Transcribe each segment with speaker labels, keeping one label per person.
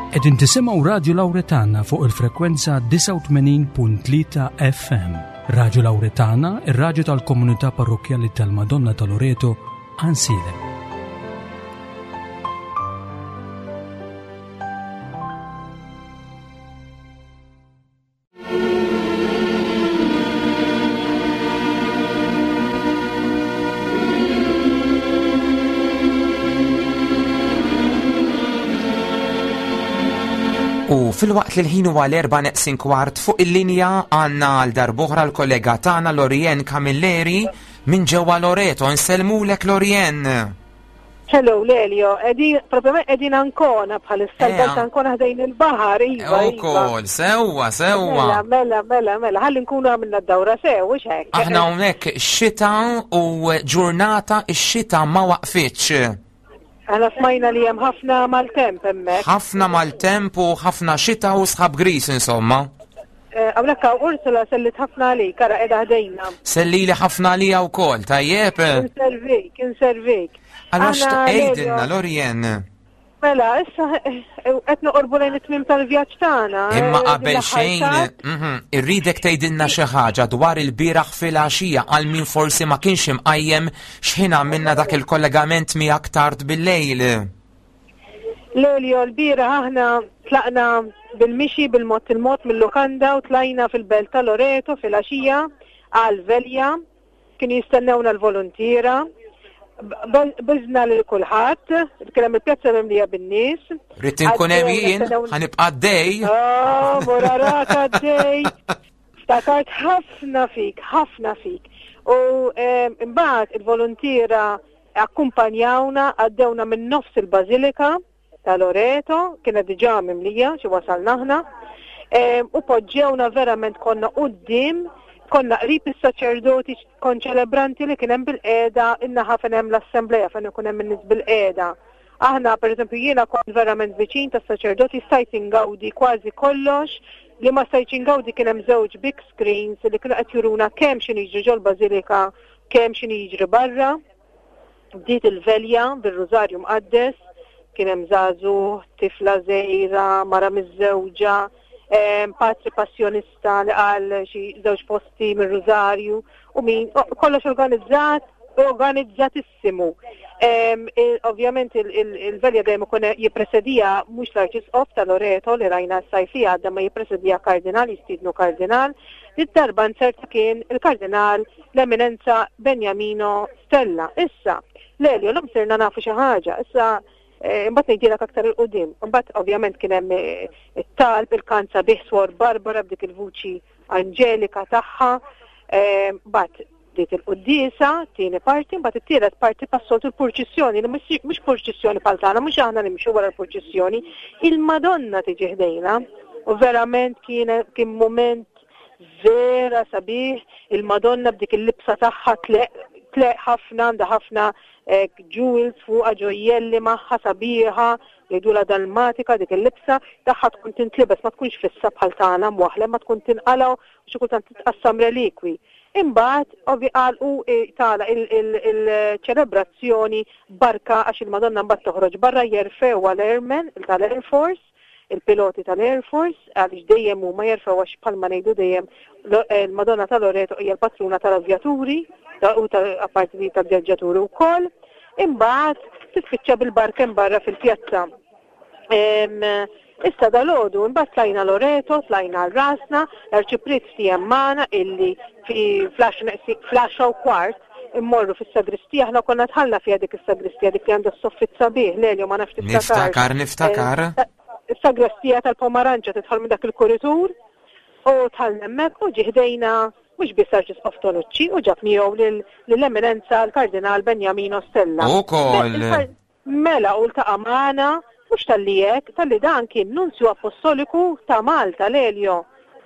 Speaker 1: Qegħdin tisimgħu Radio Lawretana fuq il-frekwenza 89.3 FM. Radio Lawretana, ir-radju tal-Komunità Parrokjali tal-Madonna ta' Loreto, Ansile.
Speaker 2: U fil-waqt li l-ħin huwa l-4:45 fuq il-linja għandna għal darbohra l-kollega tagħna Lorien Camilleri minn ġewwa Loreto. Nsellmulek Lorien.
Speaker 3: Hello Lelio, proprio qegħdin Ancona bħalissa l-belt Ancona ħdejn il-baħar iva.
Speaker 2: Ukoll, sewwa.
Speaker 3: Mela, ħalli nkunu għamilna d-dawra sew, hekk.
Speaker 2: Aħna hawnhekk xita u ġurnata x-xita ma waqfitx.
Speaker 3: Għana smajna li hemm ħafna mal-temp hemmhekk.
Speaker 2: Ħafna mal-temp u ħafna xita u sħab gris insomma.
Speaker 3: Hawnhekk Ursula sellit ħafna għalik, kara qiegħda ħdejna.
Speaker 2: Sellili ħafna għalija wkoll, tajjeb.
Speaker 3: Inservik.
Speaker 2: Allora x'tqejdilna Lorien?
Speaker 3: Mela, issa qed noqorbu lejn it-tmiem tal-vjaġġ tagħna.
Speaker 2: Imma qabel xejn, irridek tgħidilna xi ħaġa dwar il-bieraħ fil-għaxija għal min forsi ma kienx imqajjem x'ħin għamilna dak il-kollegament miegħek tard bil-lejl.
Speaker 3: Lelio, l-bieraħ aħna tlaqna bil-mixi bil-mod mill-lukanda u tlajna fil-belt ta' Loreto fil-għaxija għal Velja, kienu jistennewna l-volontira. Bizna li kulħadd, kien hemm il-pjazza mimlija bin-nies.
Speaker 2: Rrid inkun hemm jien, ħanibqa' għaddej.
Speaker 3: Murarak għaddej. Ftakart ħafna fik. U imbagħad il-volontira akkumpanjawna għaddewna minn nofs il-Bażilika ta' Loreto, kienet diġà mimlija xi wasalna aħna, u poġġewna verament konna quddiem. Konna qrib is-saċerdoti konċelebranti li kien hemm bil-qiegħda in-naħa fejn hemm l-assembleja fejn ikun hemm in-nies bil-qiegħda. Aħna pereżempju jiena kont verament viċin tas-saċerdoti stajt ingawdi kważi kollox, li ma stajtx ingawdi kien hemm żewġ big screens li kienu qed juruna kemm x'inhi jiġri ġol Bażilika, kemm x'inhi jiġri barra. Bdiet il-Velja bir-Rużarju Mqaddes, kien hemm żagħżugħ, tifla żgħira, mara miż-żewġa. Patri passjonista li għal xi żewġ posti mir-Rużarju u min kollox organizzatissimu. Ovvjament il-Velja dejjem ikun jippresedija mhux l-Arċisqof ta' Loreto li rajna s-sajfija għadda ma jippresedija kardinal, jistidnu kardinal. Id-darba nserta kien il-kardinal l-Eminenza Benjamino Stella. Issa, Lelio, l-lum sirna nafu xi ħaġa, issa imbagħad ngħidilek aktar il-qudiem. Imbagħad ovvjament kien hemm it-talb il-kanza biħswar Barbara b'dik il-vuċi Anġelika tagħha. Mbagħad diet il-quddiesa, tieni parti, mbagħad it-tielet parti passolt il-purċissjoni li mhux purċissjoni bħal tagħna, mhux aħna nimxu wara l-purċissjoni. Il-Madonna tiġi ħdejna u verament kien mument vera sabiħ. Il-Madonna b'dik il-libsa tagħha tleq ħafna, għandha ħafna jewels fuqha ġojjelli magħha sabiħa, jgħidula dalmatika dik il-libsa, tagħha tkun tintlibes ma tkunx fissa bħal tagħna mwaħla, ma tkun tinqalaw u xi kultant titqassam relikwi. Imbagħad ovvi qalqu tagħla il-ċelebrazzjoni barka għax il-Madonna mbagħad toħroġ barra jerfew għall-Airmen tal-Air Force, il-piloti tal-Air Force, għaliex dejjem huma jerfew għax bħalma ngħidu dejjem il-Madonna ta' Loreto hija l-patruna tal-avjaturi u apparti tal-vjaġġaturi wkoll. Imbagħad titfittxa bil-barken barra fil-pjazza. Issa dalgħodu imbagħad tlajna Loreto, tlajna l-rasna, l-arċipristi magħna illi fi flasha u kwart immorru fis-sagristija, aħna konna tħalla fiha dik is-sagristija dik li għandha s-soffit sabiħ, Lelio ma nafx
Speaker 2: Niftakar.
Speaker 3: Is-sagristija tal-Pomaranċa tidħol minn dak il-kuritur u tħallna hemmhekk u ġieħdejna mhux biss Arċisqof Tonucci u ġab miegħu lill-Eminenza l-Kardinal Benjamino Stella.
Speaker 2: Ukoll.
Speaker 3: Mela u ltaqa' magħna mhux tal-li hekk, tal-li dan kien nunzju apostoliku ta' Malta Lelio.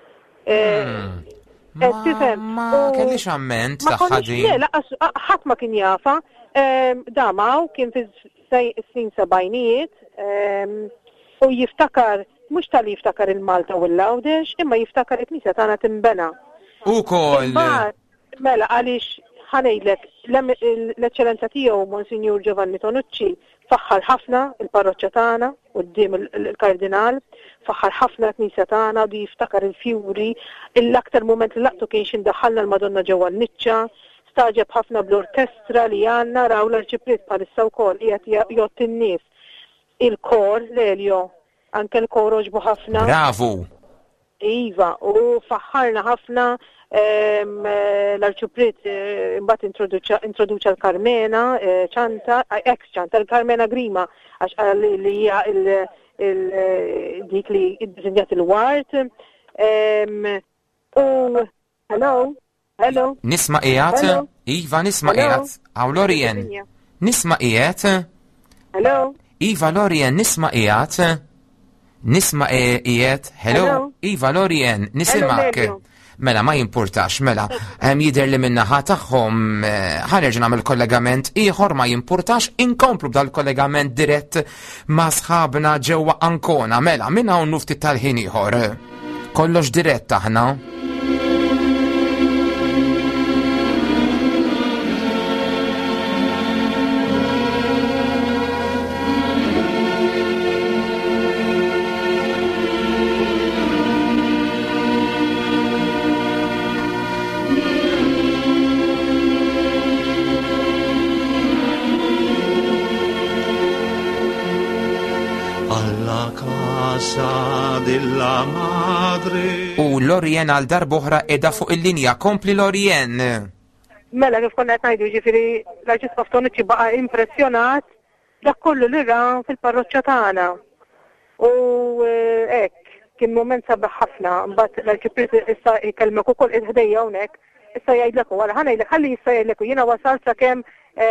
Speaker 2: Ma kellix amment tagħha din.
Speaker 3: Ħadd ma kien jafa. Damaw kien fis-snin sebgħinijiet u jiftakar mhux tal-li jiftakar il-Malta u l-Lawdex, imma jiftakar il-Knisja tagħna tinbena.
Speaker 2: Ukoll.
Speaker 3: Mela għaliex ħanejlek l-eċċellenza tiegħu Monsignor Giovanni Tonucci faħħar ħafna il-parroċċja tagħna quddiem il-Kardinal, faħħar ħafna l-Knisja tagħna u jiftakar il-fjuri, l-aktar mument li laqtu kien x'indaħħalna l-Madonna ġewwa n-niċċa, staġeb ħafna bl-orkestra li għandna raw l-arċipriet bħalissa wkoll qiegħed jgħod in-nies. Il-kor l-Elio, anke l-kor oġbu ħafna.
Speaker 2: Bravu!
Speaker 3: Iva, u faħħarna ħafna l-arċipriet imbagħad introduċa l-Carmena ċanta, ex-ċanta l-Carmena Grima għax li hija dik li iddiżinjat il-wart. U hello.
Speaker 2: Nisma' qiegħed? Iva nisma' qiegħed. Aw Lorien. Nisma' qiegħed?
Speaker 3: Hello.
Speaker 2: Iva Lorien nisma' qiegħed? Nisma' qiegħed? Hello. Iva Lorien nisimak. Mela ma jimpurtax, mela jidher li minnaħa tagħhom ħanerġa' nagħmel kollegament ieħor ma jimpurtax inkomplu b'dal-kollegament dirett ma' sħabna ġewwa Ancona, mela minn hawn nuftit tal-ħin ieħor. Kollox dirett aħna. U Lorien għal darbohra edha fuq il-linja, kompli Lorien.
Speaker 3: Mela kif konna qed ngħidu ġifieri l-Arċisqof Tonucci baqa' impressjonat dak kollu li ra fil-parroċċja tagħna. U hekk kien mument sabiħ ħafna, mbagħad l-Arċipriet issa jkellmek ukoll ħdejja hawnhekk, issa jgħidlek wara ħanejlek ħalli issa jgħidlek jiena wasalt sakemm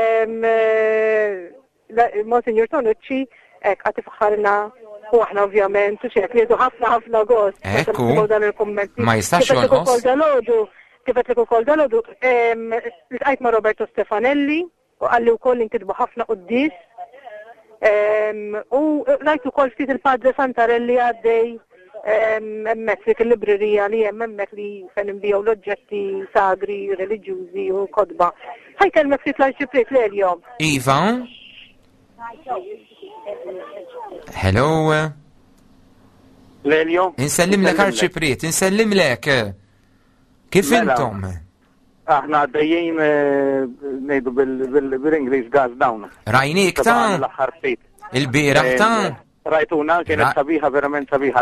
Speaker 3: Monsignor Tonucci hekk qed ifaħħarna u aħna ovvjament u xek liedu ħafna gost.
Speaker 2: Ekku, ma jistax jonqos.
Speaker 3: Kifet li ukoll dalodu, l-tqajt ma' Roberto Stefanelli u għalli wkoll inkitbu ħafna qudies. U rajt ukoll ftit il-Padre Santarelli għaddej hemmhekk dik il-librerija li hemm hemmhekk li fejn inbijaw l-oġġetti sagri, reliġjużi u kodba. Ħajkellmek ftit l-Arċipriet l-Elio.
Speaker 2: Iva? Hello.
Speaker 4: Lelio.
Speaker 2: Insellimlek Arċipriet, insellimlek. Kif intom?
Speaker 4: Aħna għaddejjien ngħidu bil-Ingliż gas down.
Speaker 2: Rajnik ta' il-bieraħ ta'
Speaker 4: rajtuna kienet sabiħa verament sabiħa.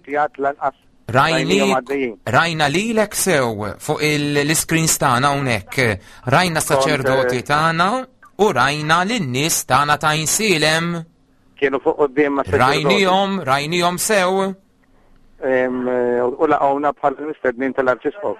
Speaker 2: Rajna lilek sew fuq l-screens tagħna hawnhekk. Rajna saċerdoti tagħna u rajna lin-nies tagħna ta' insilem.
Speaker 4: Kienu fuq qudiem ma'
Speaker 2: rajnihom sew.
Speaker 4: U laqgħuna bħal mistednin tal-Arċisqof.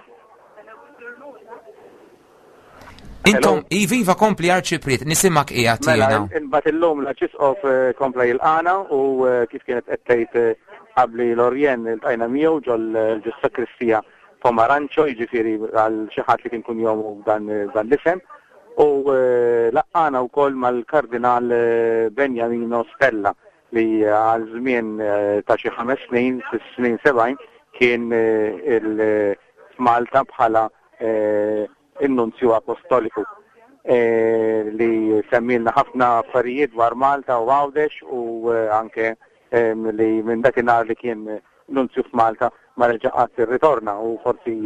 Speaker 2: Intom, Iva kompli Arċipriet, nisimak qiegħed jiena.
Speaker 4: Mela, imbagħad illum l-Arċisqof kompla jilqana u kif kienet qed tgħid qabli Lorien iltqajna miegħu ġol-sakristija Pomaranċo, jiġifieri għal xi ħadd li kien kun jom dan l-isem. U laqqana wkoll mal-Kardinal Beniamino Stella li għal żmien ta' xi 5 snin, fis-snin 70 kien Malta bħala il-Nunzju Apostoliku li semmilna ħafna affarijiet dwar Malta u Għawdex u anke li minn dakinhar li kien Nunzju f'Malta ma reġaqat ir-ritorna u forsi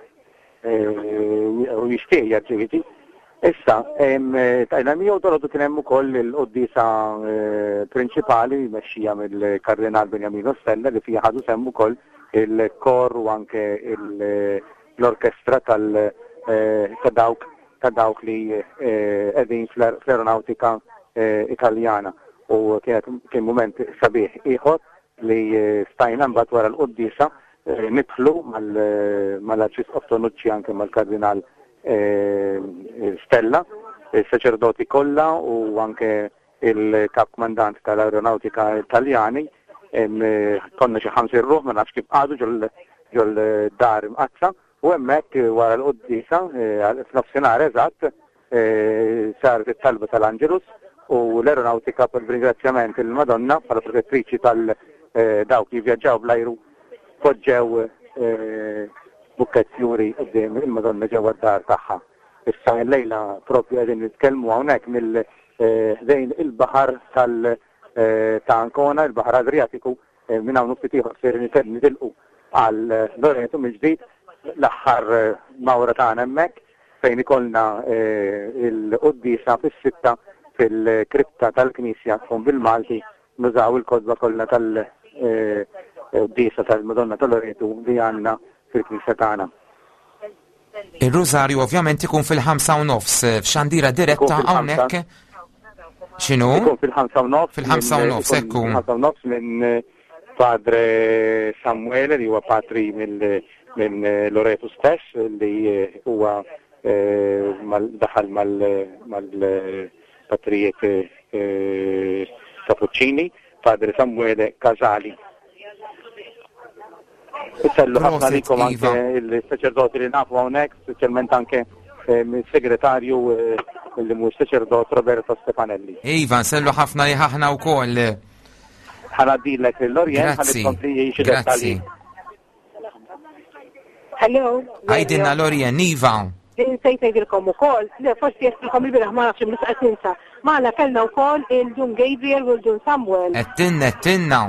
Speaker 4: jixtieq jerġa' Issa, tajna miegħu dolodu kien hemm ukoll il-qoddisa prinċipali mexxija mill-Kardinal Beniamino Stella li fija ħadu semm ukoll il-kor u anke l-orkestra ta' dawk li qegħdin fl-aeronautika Italjana u kien mument sabiħ ieħor li stajna mbagħad wara l-qoddisa nidħlu mal-Arċisqof Tonucci anke mal-Kardinal Stella, il-saċerdoti kollha u anke il-kap kmandant tal-aeronautika Italjani, konna xi 5 ruħ ma nafx kif qagħdu ġol dar imqazza u hemmhekk wara l-qoddisa f'nofsinhar eżatt saret it-talba tal-Angelus u l-aeronautika per ringrazzjament il-Madonna bħala protettriċi tal-dawk li vjaġġaw bl-ajru poġġew bukket juri qudiem il-Madonna ġewwa d-dar tagħha. issa l-lejla propju qegħdin nitkellmu hawnhekk mill-dejn il-baħar ta' Ancona, il-Baħar Adriatiku, minn hawn ftit ieħor ser nitilqu għal Loreto mill-ġdid l-aħħar mawra tagħna hemmhekk fejn ikollna il-qudiesa fis-sitta fil-kripta tal-Knisja tkun bil-Malti nużaw il-kodba kollha tal-qudiesa tal-Madonna tal-Loreto li għandna fil-Knisja tagħna.
Speaker 2: Il-Rożarju ovvjament ikun fil-5:30 f'xandira diretta hawnhekk. X'inhu?
Speaker 4: Ikun fil-5:30.
Speaker 2: Fil-5:30 ekku.
Speaker 4: Fil-5:30 minn Padre Samuele li huwa patri minn Loreto stess li huwa daħal mal-patrijiet Cappuccini, Padre Samuele Casali. Sellu ħafna likom anke il-saċerdoti li nafu hawnhekk, speċjalment anke il-segretarju li mhu saċerdot Roberto Stefanelli.
Speaker 2: Iva, sellu ħafna li ħaħna wkoll.
Speaker 4: Ħanaddilek l-Lorien ħalli
Speaker 2: Grazzi.
Speaker 3: Hello.
Speaker 2: Għajdinna Lorien, Iva.
Speaker 3: Insejt ngħidilkom ukoll, forsi jessilkom il-bieraħ ma nafx imma ninsa. Magħna kellna wkoll il-Dun Gabriel u l-Dun Samuel.
Speaker 2: Ettinna.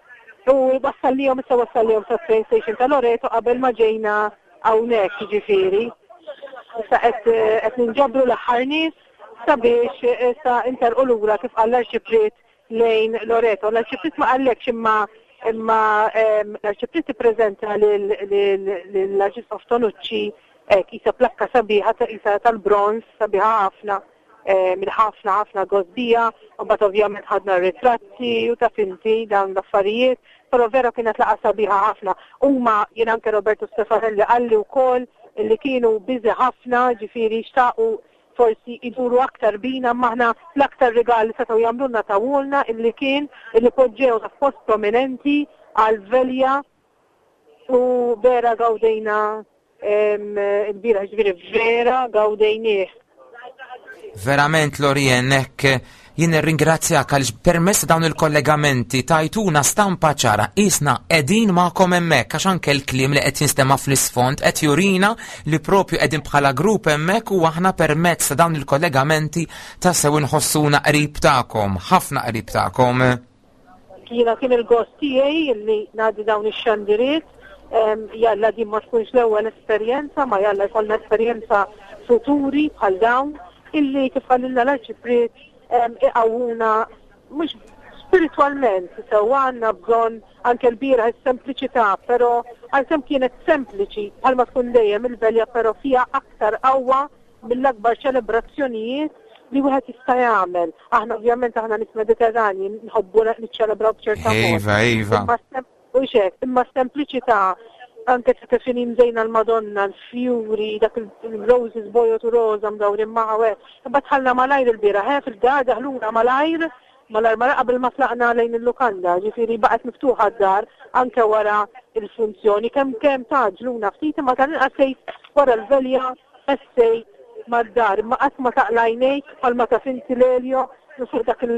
Speaker 3: U wassallihom sa train station ta' Loreto qabel ma ġejna hawnhekk jiġifieri. Issa qed ninġabru l-aħħar nies sabiex issa interqu lura kif qal l-Arċipriet lejn Loreto. L-Arċipriet ma qallekx imma l-Arċipriet ippreżenta lill-Arċisqof Tonucci isa plakka sabiħa isa tal-bronz sabiħa ħafna minn ħafna gosbija u bat ovvjament ħadna ritratti u ta' finti dawn l-affarijiet, però vera kienet laqa sabiħa ħafna. Huma jien anke Roberto Stefanelli qalli wkoll li kienu biżi ħafna ġifieri xtaqu forsi iduru aktar bina maħna l-aktar rigali setgħu jagħmlulna tawulna illi poġġew ta' post prominenti għal Velja u vera gawdejna il-bira ġifieri vera gawdejnieh.
Speaker 2: Verament Lorien, jien ringrazzjak għal permess dawn il-kollegamenti tajtuna stampa ċara isna qegħdin magħkom hemmhekk għax anke l-kliem li qed jinstema' fl-isfond qed jurina li propju qegħdin bħala grupp hemmhekk u aħna permezz ta' dawn il-kollegamenti tassew inħossuna qrib tagħkom, ħafna qrib tagħkom.
Speaker 3: Kien il-gost tiegħi li ngħaddi dawn ix-xandiriet, jalla din ma tkunx l-ewwel esperjenza, ma jalla jkollna esperjenza futuri bħal dawn illi kif għalilna l-Arċipriet iqawuna mhux spiritualment sewwanna bżonn anke l-bira is-sempliċità, però għalkemm kienet sempliċi bħalma tkun dejjem il-Velja però fiha aktar qawwa mill-akbar ċelebrazzjonijiet li wieħed jista' jagħmel. Aħna ovvjament aħna nies Mediterranji nħobbu niċċelebraw b'ċerta mod.
Speaker 2: Iva.
Speaker 3: Imma sempliċità anke kif imżejna l-Madonna, l-fjuri, dak il-roses bojot u roża mdawrin magħha. Imbagħad tħallna malajr il-bira, fil-dar daħluna malajr qabel ma tlaqna lejn il-lukanda, ġifieri baqgħet miftuħa d-dar anke wara il-funzjoni kemm taġluna ftit imma tal-inqas wara l-Velja essej mad-dar, imma qatt ma taqlajnejk bħalma taf inti l-Elio fuq dak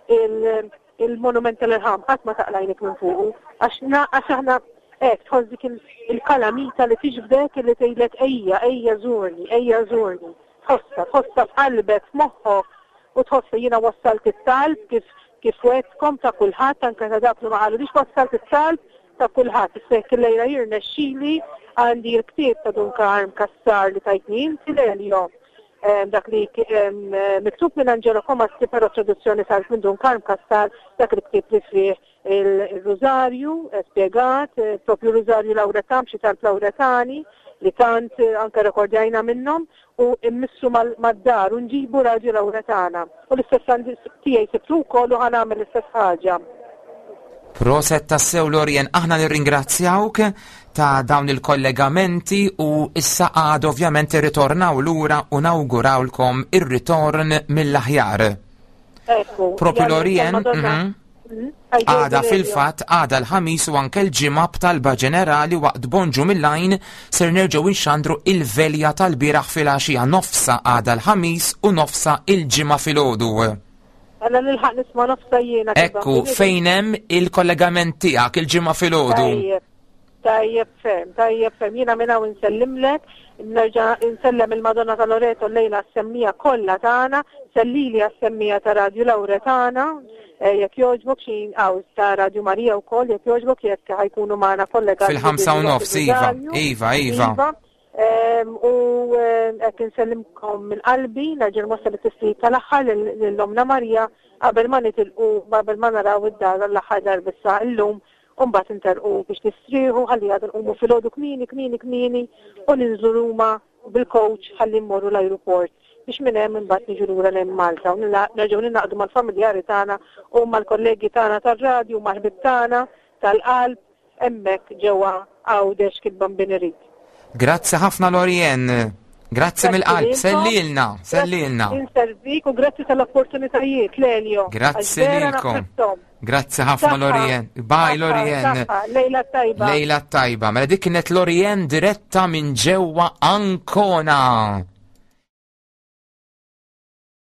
Speaker 3: il-monument tal-Irħam, qatt ma taqlajnek minn fuqu għax aħna tħoss dik il-kalamita li tiġbdek li tgħidlek ejja żurni. Tħossa f'qalbek, f'moħħok u tħossa jiena wassalt it-talb kif wetkom ta' kulħadd anke ta' dak li ma qalulix wassalt it-talb ta' kulħadd. Issa jekk illejla jirnexxieli għandi l-ktieb ta' Dunkarm Kassar li tajtni inti l-Elio. Dak li miktub minn Angelo Comasti però traduzzjoni saret minn Dunkarm Kassar dak li ktieb li fih il-Rożarju spjegat, propju Rożarju Lawretan xi tal-Lawretani li tant anke rekordjajna minnhom u immissu mad-dar u nġibu Raġi Lawretana. U l-istess tiegħi sibtu wkoll u ħanagħmel l-istess ħaġa.
Speaker 2: Proset tassew Lorien, aħna nirringrazzjawk ta' dawn il-kollegamenti u issa għad ovvjament irritornaw lura u nawgurawlkom ir-ritorn mill-aħjar. Propju Lorien, għada fil-fatt għada l-ħamis u anke l-ġimgħa b'talba ġenerali waqt Bonġu mill-lajn ser nerġgħu inxandru il-Velja tal-bieraħ fil-għaxija nofsa għada l-ħamis u nofsa il-ġimgħa filgħodu.
Speaker 3: Għalla nilħaq nisma' nofsa jiena.
Speaker 2: Ekku fejn hemm il-kollegament tiegħek il-ġimgħa filgħodu.
Speaker 3: Tajjeb ferm, jiena minn hawn insellimlek, nerġa' insellem il-Madonna ta' Loreto lejla s-semmija kollha tagħna, sellili għas-semmija ta' Radio Lauretana, jekk jogħġbok xi ta' Radio Marija wkoll, jekk jogħġbok jekk ħajkunu magħna kollega
Speaker 2: fil-5:30 Iva.
Speaker 3: U qed insellimkom minn qalbi, nerġa' nwassal it-tisliq tal-aħħar lill-Omna Marija qabel ma nitilqu qabel ma naraw id-dar l-aħħar darbissa illum. Umbat interqu biex nistriħu, ħalli għad nqumu fil-ħodu kmini u ninżuruma bil-coach ħalli mmorru l-aeroport biex minn hemm imbagħad niġu lura lejn Malta u nerġgħu ninaqdu mal-familjari tagħna u mal-kollegi tagħna tar-radju mal-ħbib tagħna tal-qalb hemmhekk ġewwa Għawdex kil-Bambin Irid.
Speaker 2: Grazzi ħafna Lorien. Grazzi mill-qalb, sellilna.
Speaker 3: Inservik u grazzi tal-opportunitajiet, Lelio.
Speaker 2: Grazzi lilkom. Grazzi ħafna Lorien. Bye Lorien.
Speaker 3: Lejla tajba.
Speaker 2: Mela dik kienet Lorien diretta minn ġewwa Ancona.